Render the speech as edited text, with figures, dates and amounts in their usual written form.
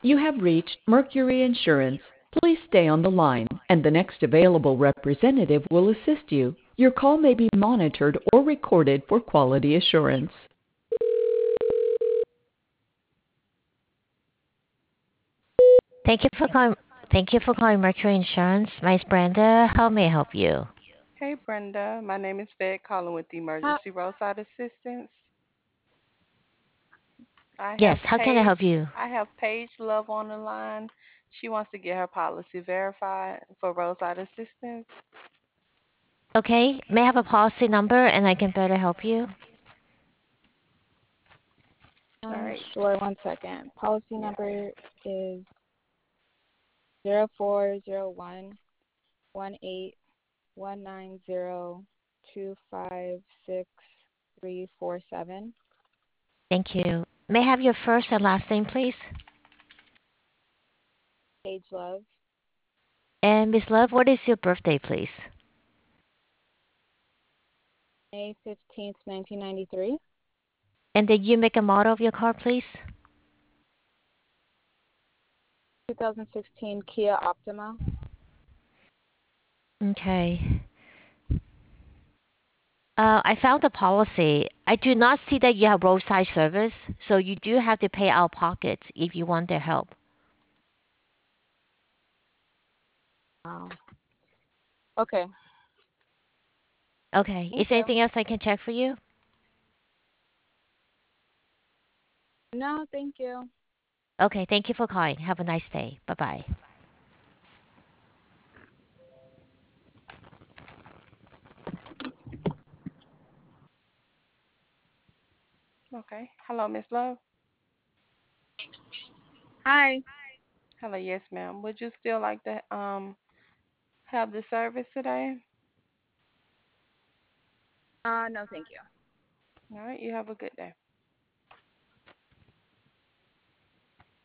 You have reached Mercury Insurance. Please stay on the line, and the next available representative will assist you. Your call may be monitored or recorded for quality assurance. Thank you for calling. Thank you for calling Mercury Insurance. My name is Brenda. How may I help you? Hey Brenda, my name is Fed calling with the Hi, Emergency Roadside Assistance. I Yes, have how can I help Paige. you? I have Paige Love on the line. She wants to get her policy verified for roadside assistance. Okay, may I have a policy number and I can better help you? All right. sure, one second. Policy Yeah. number is 04011819025637. Thank you. May I have your first and last name, please? Page Love, And Miss Love, what is your birthday, please? May 15th, 1993. And the year, make, and model of your car, please? 2016 Kia Optima. Okay. I found the policy. I do not see that you have roadside service, so you do have to pay out of pocket if you want their help. Wow. Okay, Okay. Is thank there you. anything else I can check for you? No, thank you. Okay. Thank you for calling. Have a nice day. Bye bye. Okay. Hello, Miss Love. Hi. Hello, yes, ma'am. Would you still like to have the service today? No, thank you. All right. You have a good day.